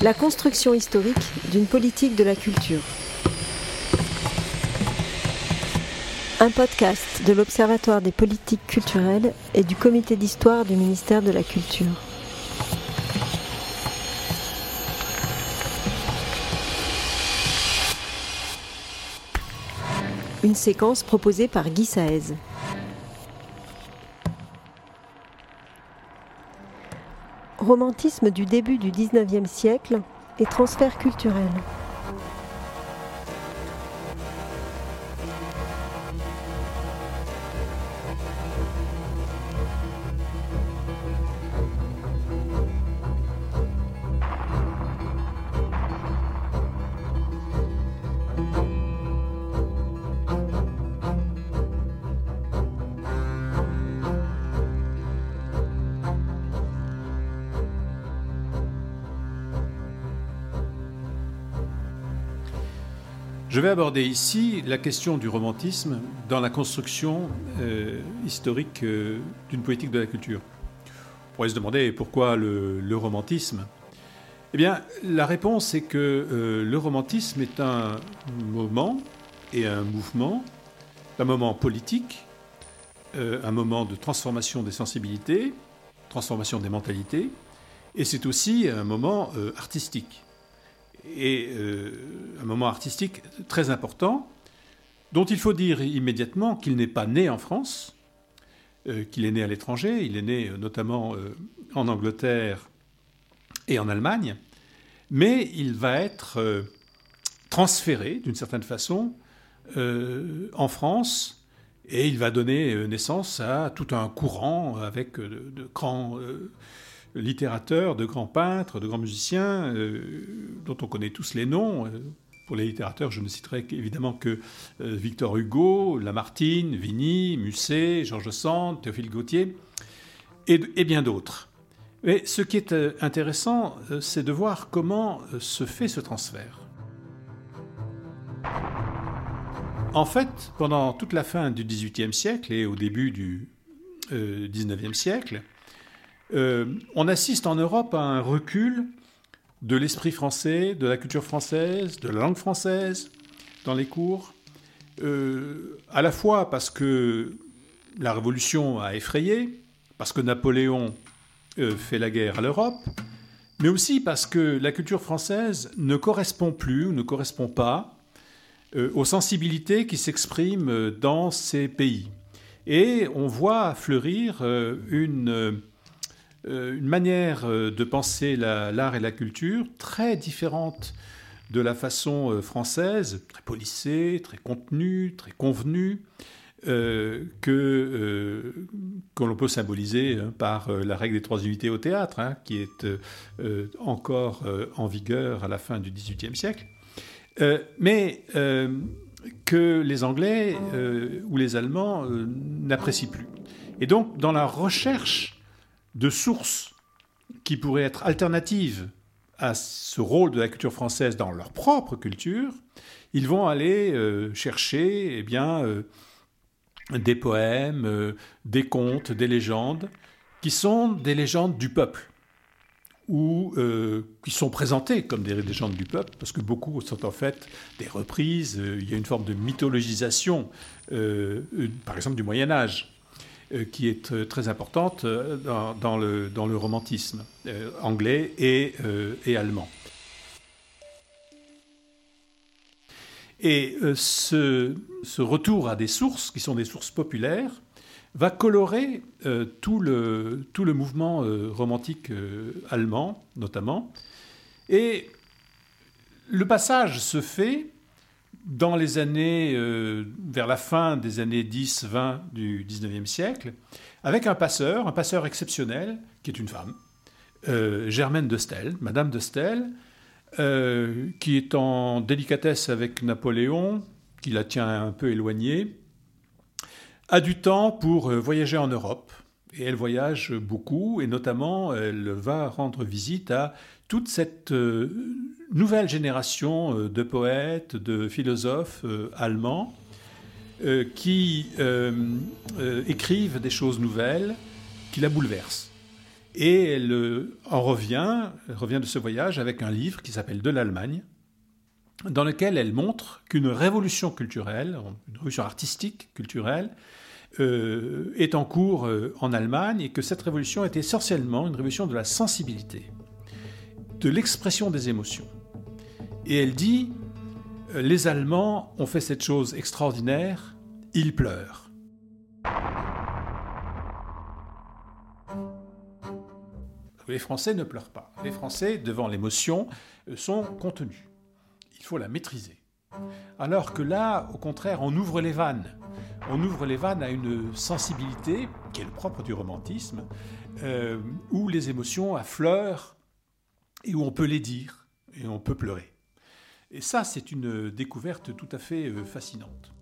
La construction historique d'une politique de la culture. Un podcast de l'Observatoire des politiques culturelles et du Comité d'histoire du ministère de la Culture. Une séquence proposée par Guy Saez. Romantisme du début du XIXe siècle et transfert culturel. Je vais aborder ici la question du romantisme dans la construction historique d'une politique de la culture. On pourrait se demander pourquoi le romantisme. Eh bien, la réponse est que le romantisme est un moment et un mouvement, un moment politique, un moment de transformation des sensibilités, transformation des mentalités, et c'est aussi un moment artistique. Et un moment artistique très important, dont il faut dire immédiatement qu'il n'est pas né en France, qu'il est né à l'étranger, il est né notamment en Angleterre et en Allemagne, mais il va être transféré d'une certaine façon en France, et il va donner naissance à tout un courant avec de grands littérateurs, de grands peintres, de grands musiciens, dont on connaît tous les noms. Pour les littérateurs, je ne citerai évidemment que Victor Hugo, Lamartine, Vigny, Musset, George Sand, Théophile Gautier, et bien d'autres. Mais ce qui est intéressant, c'est de voir comment se fait ce transfert. En fait, pendant toute la fin du XVIIIe siècle et au début du XIXe siècle, on assiste en Europe à un recul de l'esprit français, de la culture française, de la langue française dans les cours, à la fois parce que la Révolution a effrayé, parce que Napoléon fait la guerre à l'Europe, mais aussi parce que la culture française ne correspond plus ou ne correspond pas aux sensibilités qui s'expriment dans ces pays. Et on voit fleurir une manière de penser l'art et la culture très différente de la façon française, très policée, très contenue, très convenue, que l'on peut symboliser par la règle des 3 unités au théâtre, qui est encore en vigueur à la fin du XVIIIe siècle, mais que les Anglais ou les Allemands n'apprécient plus. Et donc, dans la recherche de sources qui pourraient être alternatives à ce rôle de la culture française dans leur propre culture, ils vont aller chercher des poèmes, des contes, des légendes, qui sont des légendes du peuple, ou qui sont présentées comme des légendes du peuple, parce que beaucoup sont en fait des reprises. Il y a une forme de mythologisation, par exemple du Moyen-Âge, qui est très importante dans le romantisme anglais et allemand. Et ce retour à des sources, qui sont des sources populaires, va colorer tout le mouvement romantique allemand, notamment. Et le passage se fait dans les années, vers la fin des années 10-20 du XIXe siècle, avec un passeur exceptionnel, qui est une femme, Germaine de Stel, Madame de Stel, qui est en délicatesse avec Napoléon, qui la tient un peu éloignée, a du temps pour voyager en Europe. Et elle voyage beaucoup, et notamment, elle va rendre visite à toute cette nouvelle génération de poètes, de philosophes allemands qui écrivent des choses nouvelles qui la bouleversent. Et elle revient de ce voyage avec un livre qui s'appelle « De l'Allemagne », dans lequel elle montre qu'une révolution culturelle, une révolution artistique culturelle, est en cours en Allemagne, et que cette révolution est essentiellement une révolution de la sensibilité, de l'expression des émotions. Et elle dit « Les Allemands ont fait cette chose extraordinaire, ils pleurent ». Les Français ne pleurent pas. Les Français, devant l'émotion, sont contenus. Il faut la maîtriser. Alors que là, au contraire, on ouvre les vannes. On ouvre les vannes à une sensibilité, qui est le propre du romantisme, où les émotions affleurent et où on peut les dire, et on peut pleurer. Et ça, c'est une découverte tout à fait fascinante.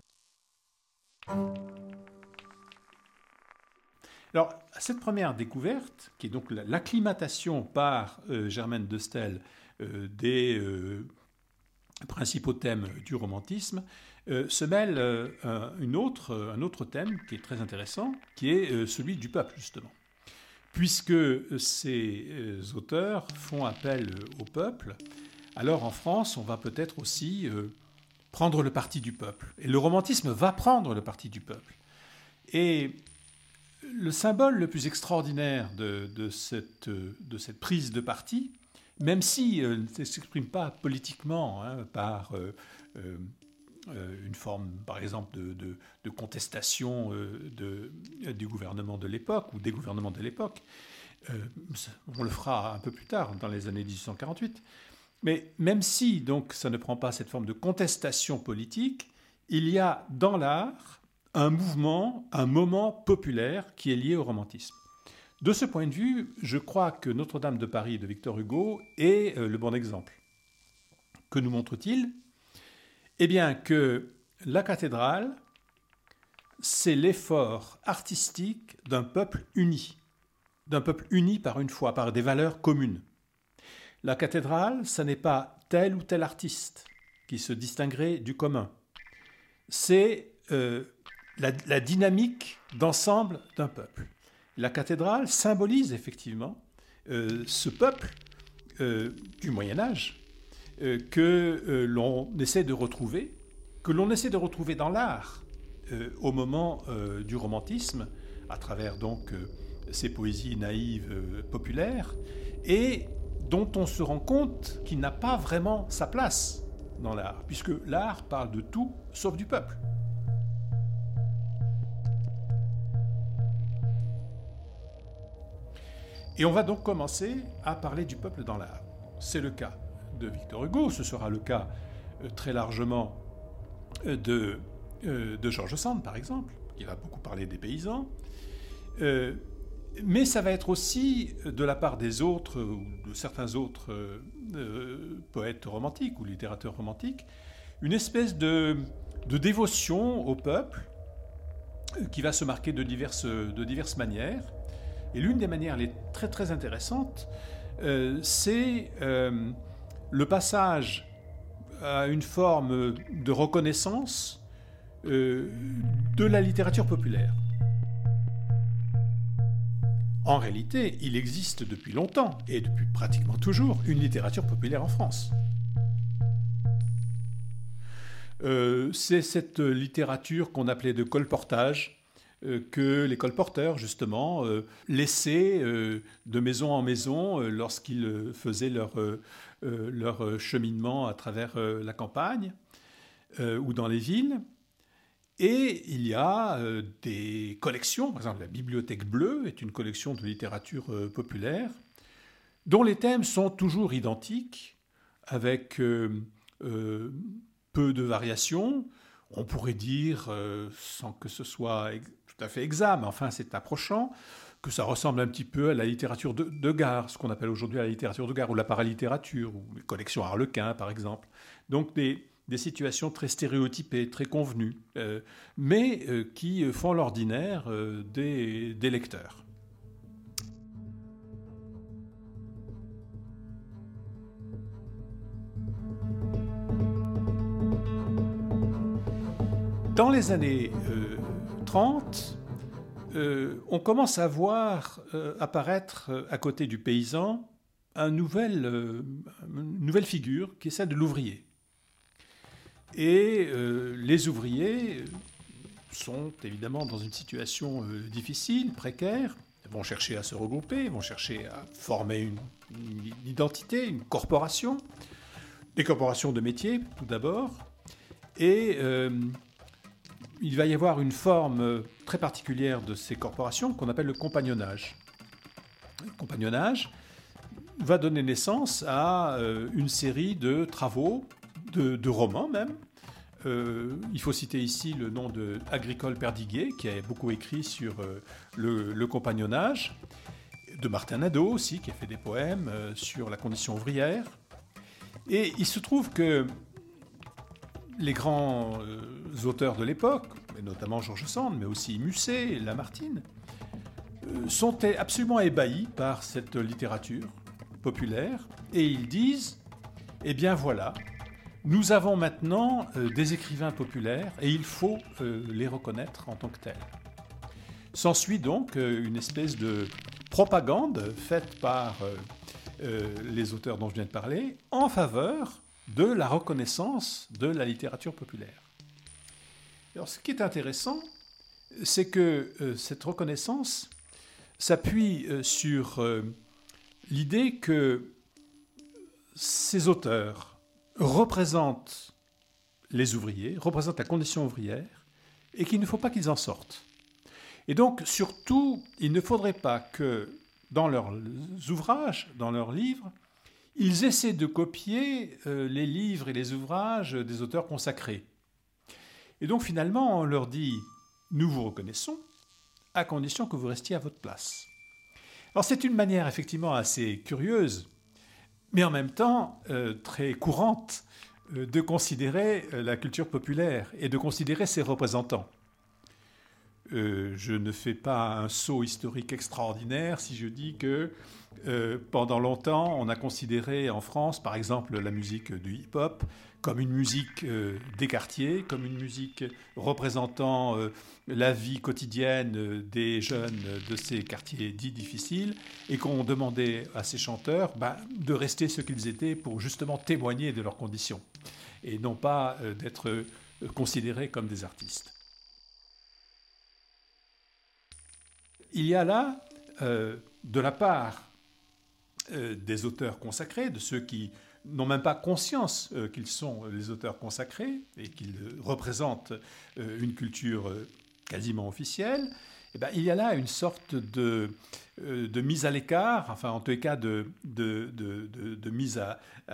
Alors, cette première découverte, qui est donc l'acclimatation par Germaine de Stel des principaux thèmes du romantisme, se mêle un autre thème qui est très intéressant, qui est celui du peuple, justement. Puisque ces auteurs font appel au peuple, alors en France, on va peut-être aussi prendre le parti du peuple. Et le romantisme va prendre le parti du peuple. Et le symbole le plus extraordinaire de cette prise de parti, même si elle ne s'exprime pas politiquement par une forme, par exemple, de contestation du gouvernement de l'époque ou des gouvernements de l'époque, on le fera un peu plus tard, dans les années 1848, mais même si donc ça ne prend pas cette forme de contestation politique, il y a dans l'art un mouvement, un moment populaire qui est lié au romantisme. De ce point de vue, je crois que Notre-Dame de Paris de Victor Hugo est le bon exemple. Que nous montre-t-il ? Eh bien que la cathédrale, c'est l'effort artistique d'un peuple uni par une foi, par des valeurs communes. La cathédrale, ça n'est pas tel ou tel artiste qui se distinguerait du commun. C'est la dynamique d'ensemble d'un peuple. La cathédrale symbolise effectivement ce peuple du Moyen-Âge que l'on essaie de retrouver, dans l'art au moment du romantisme, à travers donc ces poésies naïves populaires, et dont on se rend compte qu'il n'a pas vraiment sa place dans l'art, puisque l'art parle de tout sauf du peuple. Et on va donc commencer à parler du peuple dans l'art. C'est le cas de Victor Hugo, ce sera le cas très largement de George Sand, par exemple, qui va beaucoup parler des paysans. Mais ça va être aussi, de la part des autres, ou de certains autres poètes romantiques ou littérateurs romantiques, une espèce de dévotion au peuple qui va se marquer de diverses manières. Et l'une des manières les très très intéressantes, c'est le passage à une forme de reconnaissance de la littérature populaire. En réalité, il existe depuis longtemps, et depuis pratiquement toujours, une littérature populaire en France. C'est cette littérature qu'on appelait de colportage, que les colporteurs, justement, laissaient de maison en maison lorsqu'ils faisaient leur cheminement à travers la campagne ou dans les villes. Et il y a des collections, par exemple la Bibliothèque Bleue est une collection de littérature populaire, dont les thèmes sont toujours identiques, avec peu de variations. On pourrait dire, sans que ce soit tout à fait exact, mais enfin c'est approchant, que ça ressemble un petit peu à la littérature de gare, ce qu'on appelle aujourd'hui la littérature de gare, ou la paralittérature, ou les collections Harlequin, par exemple. Donc des situations très stéréotypées, très convenues, mais qui font l'ordinaire des lecteurs. Dans les années 30, on commence à voir apparaître à côté du paysan une nouvelle figure qui est celle de l'ouvrier. Et les ouvriers sont évidemment dans une situation difficile, précaire. Ils vont chercher à se regrouper, ils vont chercher à former une identité, une corporation. Des corporations de métiers, tout d'abord. Et il va y avoir une forme très particulière de ces corporations qu'on appelle le compagnonnage. Le compagnonnage va donner naissance à une série de travaux, de romans même. Il faut citer ici le nom de Agricole Perdiguet, qui a beaucoup écrit sur le compagnonnage, de Martin Nadeau aussi, qui a fait des poèmes sur la condition ouvrière. Et il se trouve que les grands auteurs de l'époque, et notamment George Sand, mais aussi Musset, Lamartine, sont absolument ébahis par cette littérature populaire, et ils disent, eh bien voilà, nous avons maintenant des écrivains populaires, et il faut les reconnaître en tant que tels. S'ensuit donc une espèce de propagande faite par les auteurs dont je viens de parler, en faveur de la reconnaissance de la littérature populaire. Alors, ce qui est intéressant, c'est que cette reconnaissance s'appuie sur l'idée que ces auteurs représentent les ouvriers, représentent la condition ouvrière, et qu'il ne faut pas qu'ils en sortent. Et donc, surtout, il ne faudrait pas que dans leurs ouvrages, dans leurs livres, ils essaient de copier les livres et les ouvrages des auteurs consacrés. Et donc finalement, on leur dit « nous vous reconnaissons, à condition que vous restiez à votre place ». Alors c'est une manière effectivement assez curieuse, mais en même temps très courante, de considérer la culture populaire et de considérer ses représentants. Je ne fais pas un saut historique extraordinaire si je dis que pendant longtemps, on a considéré en France, par exemple, la musique du hip-hop comme une musique des quartiers, comme une musique représentant la vie quotidienne des jeunes de ces quartiers dits difficiles, et qu'on demandait à ces chanteurs de rester ce qu'ils étaient pour justement témoigner de leurs conditions, et non pas d'être considérés comme des artistes. Il y a là, de la part des auteurs consacrés, de ceux qui n'ont même pas conscience qu'ils sont les auteurs consacrés et qu'ils représentent une culture quasiment officielle, il y a là une sorte de mise à l'écart, enfin en tous les cas de mise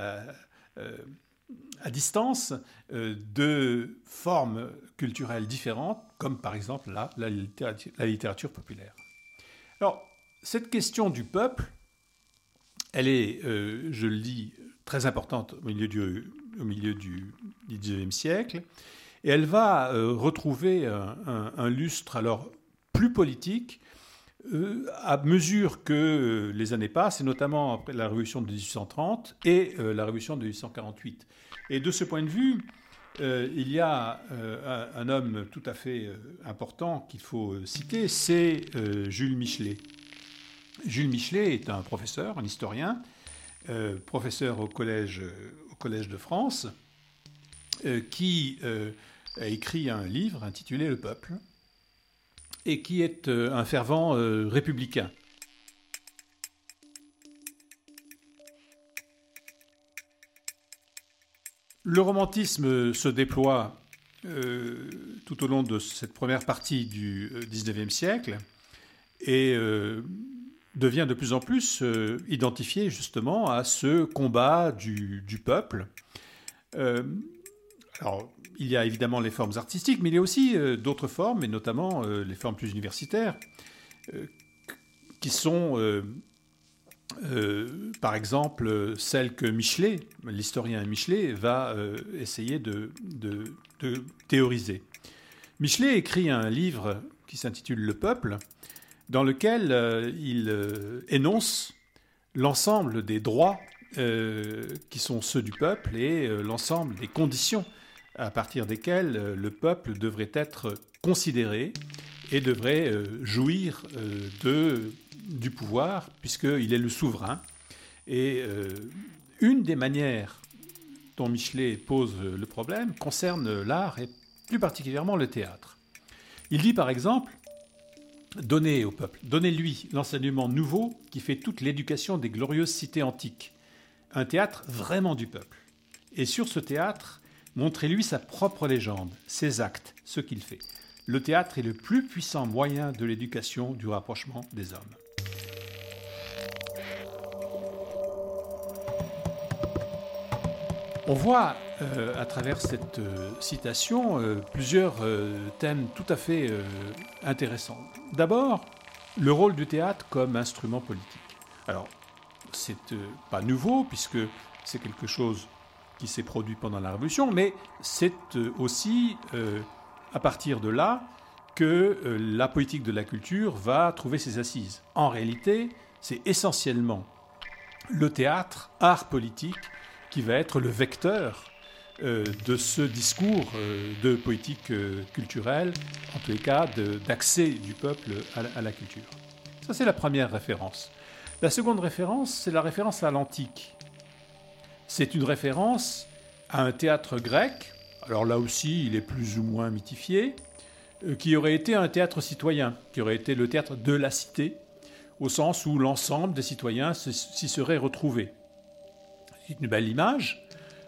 à distance de formes culturelles différentes, comme par exemple là, la littérature populaire. Alors, cette question du peuple, elle est, je le dis, très importante au milieu du XIXe siècle, et elle va retrouver un lustre alors plus politique à mesure que les années passent, et notamment après la Révolution de 1830 et la Révolution de 1848. Et de ce point de vue, il y a un homme tout à fait important qu'il faut citer, c'est Jules Michelet. Jules Michelet est un professeur, un historien, professeur au collège de France, qui a écrit un livre intitulé « Le peuple », et qui est un fervent républicain. Le romantisme se déploie tout au long de cette première partie du XIXe siècle et devient de plus en plus identifié justement à ce combat du peuple. Alors, il y a évidemment les formes artistiques, mais il y a aussi d'autres formes, et notamment les formes plus universitaires, qui sont, par exemple, celles que Michelet, l'historien Michelet, va essayer de théoriser. Michelet écrit un livre qui s'intitule « Le peuple », dans lequel il énonce l'ensemble des droits qui sont ceux du peuple et l'ensemble des conditions à partir desquelles le peuple devrait être considéré et devrait jouir du pouvoir, puisqu'il est le souverain. Et une des manières dont Michelet pose le problème concerne l'art et plus particulièrement le théâtre. Il dit par exemple, donnez au peuple, donnez-lui l'enseignement nouveau qui fait toute l'éducation des glorieuses cités antiques, un théâtre vraiment du peuple. Et sur ce théâtre, montrez-lui sa propre légende, ses actes, ce qu'il fait. Le théâtre est le plus puissant moyen de l'éducation, du rapprochement des hommes. On voit à travers cette citation plusieurs thèmes tout à fait intéressants. D'abord, le rôle du théâtre comme instrument politique. Alors, c'est pas nouveau puisque c'est quelque chose qui s'est produit pendant la Révolution, mais c'est aussi à partir de là que la politique de la culture va trouver ses assises. En réalité, c'est essentiellement le théâtre, art politique, qui va être le vecteur de ce discours de politique culturelle, en tous les cas d'accès du peuple à la culture. Ça, c'est la première référence. La seconde référence, c'est la référence à l'antique. C'est une référence à un théâtre grec, alors là aussi il est plus ou moins mythifié, qui aurait été un théâtre citoyen, qui aurait été le théâtre de la cité, au sens où l'ensemble des citoyens s'y seraient retrouvés. C'est une belle image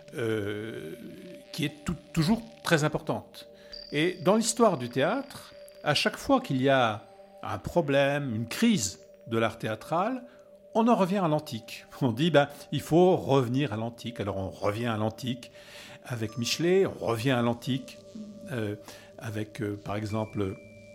qui est toujours très importante. Et dans l'histoire du théâtre, à chaque fois qu'il y a un problème, une crise de l'art théâtral, on en revient à l'antique. On dit il faut revenir à l'antique. Alors on revient à l'antique avec Michelet, on revient à l'antique avec par exemple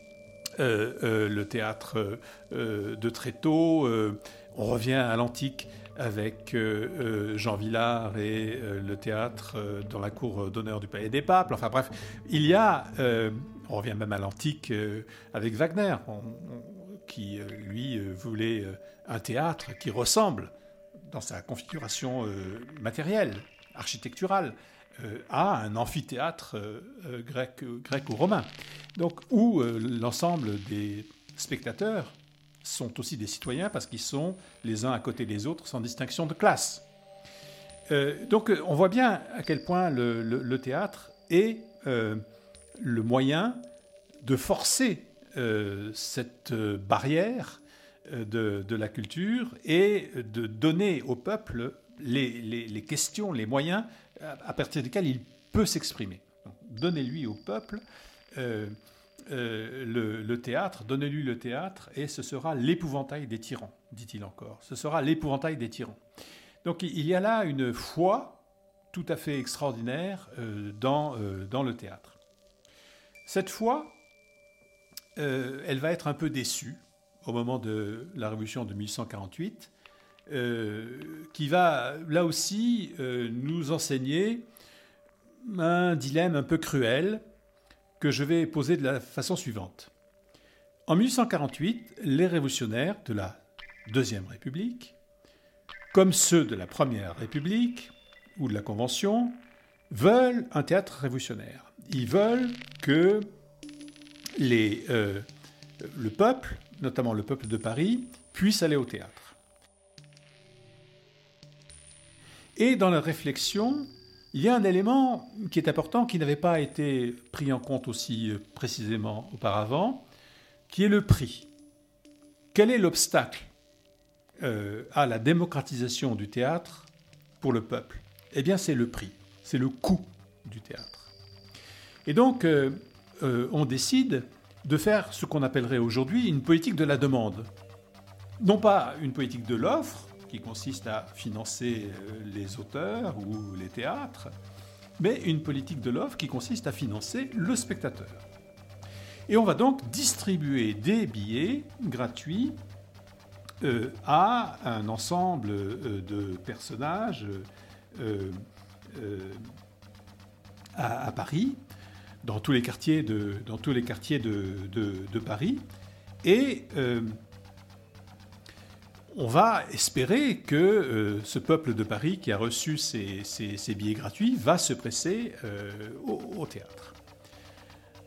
le théâtre de Tréteau, on revient à l'antique avec Jean Vilar et le théâtre dans la cour d'honneur du Palais des Papes. Enfin bref, il y a, on revient même à l'antique avec Wagner, qui lui voulait un théâtre qui ressemble, dans sa configuration matérielle, architecturale, à un amphithéâtre gréco-romain. Donc, où l'ensemble des spectateurs sont aussi des citoyens parce qu'ils sont les uns à côté des autres sans distinction de classe. Donc on voit bien à quel point le théâtre est le moyen de forcer cette barrière de la culture et de donner au peuple les questions, les moyens à partir desquels il peut s'exprimer. Donc, donnez-lui au peuple le théâtre, donnez-lui le théâtre et ce sera l'épouvantail des tyrans, dit-il encore. Ce sera l'épouvantail des tyrans. Donc il y a là une foi tout à fait extraordinaire dans le théâtre. Cette foi, elle va être un peu déçue au moment de la Révolution de 1848, qui va là aussi nous enseigner un dilemme un peu cruel que je vais poser de la façon suivante. En 1848, les révolutionnaires de la Deuxième République, comme ceux de la Première République ou de la Convention, veulent un théâtre révolutionnaire. Ils veulent que le peuple, notamment le peuple de Paris, puisse aller au théâtre. Et dans la réflexion, il y a un élément qui est important, qui n'avait pas été pris en compte aussi précisément auparavant, qui est le prix. Quel est l'obstacle à la démocratisation du théâtre pour le peuple ? Eh bien, c'est le prix, c'est le coût du théâtre. Et donc, on décide de faire ce qu'on appellerait aujourd'hui une politique de la demande. Non pas une politique de l'offre, qui consiste à financer les auteurs ou les théâtres, mais une politique de l'offre qui consiste à financer le spectateur. Et on va donc distribuer des billets gratuits à un ensemble de personnages à Paris, dans tous les quartiers de Paris, et on va espérer que ce peuple de Paris qui a reçu ces billets gratuits va se presser au théâtre.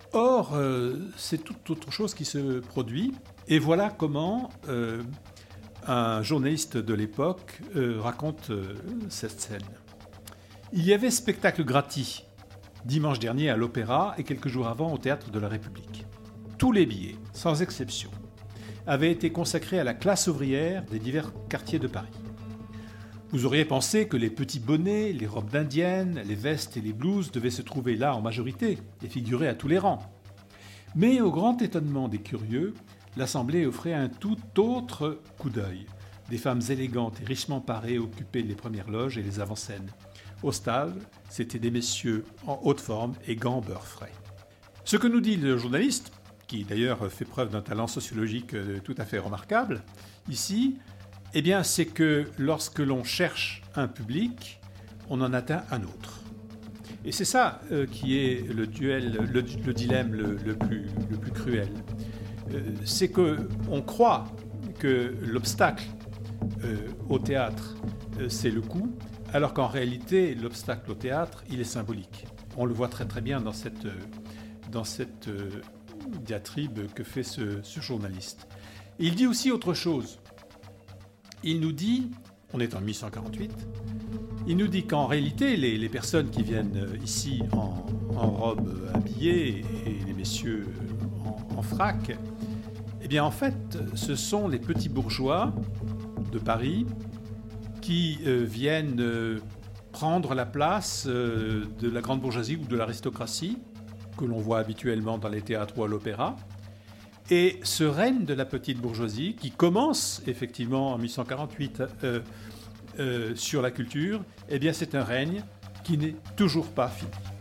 Or, c'est toute autre chose qui se produit. Et voilà comment un journaliste de l'époque raconte cette scène. Il y avait spectacle gratis dimanche dernier à l'Opéra et quelques jours avant au Théâtre de la République. Tous les billets, sans exception, avaient été consacrés à la classe ouvrière des divers quartiers de Paris. Vous auriez pensé que les petits bonnets, les robes d'indienne, les vestes et les blouses devaient se trouver là en majorité et figurer à tous les rangs. Mais au grand étonnement des curieux, l'Assemblée offrait un tout autre coup d'œil. Des femmes élégantes et richement parées occupaient les premières loges et les avant-scènes. Au stade, c'étaient des messieurs en haute forme et gants beurre frais. Ce que nous dit le journaliste, qui d'ailleurs fait preuve d'un talent sociologique tout à fait remarquable, ici, eh bien, c'est que lorsque l'on cherche un public, on en atteint un autre. Et c'est ça qui est le dilemme le plus cruel. C'est qu'on croit que l'obstacle au théâtre, c'est le coût, alors qu'en réalité, l'obstacle au théâtre, il est symbolique. On le voit très très bien dans cette diatribe que fait ce journaliste. Et il dit aussi autre chose. Il nous dit, on est en 1848, il nous dit qu'en réalité, les personnes qui viennent ici en robe habillée et les messieurs en frac, eh bien en fait, ce sont les petits bourgeois de Paris qui viennent prendre la place de la grande bourgeoisie ou de l'aristocratie que l'on voit habituellement dans les théâtres ou à l'opéra. Et ce règne de la petite bourgeoisie, qui commence effectivement en 1848 sur la culture, eh bien c'est un règne qui n'est toujours pas fini.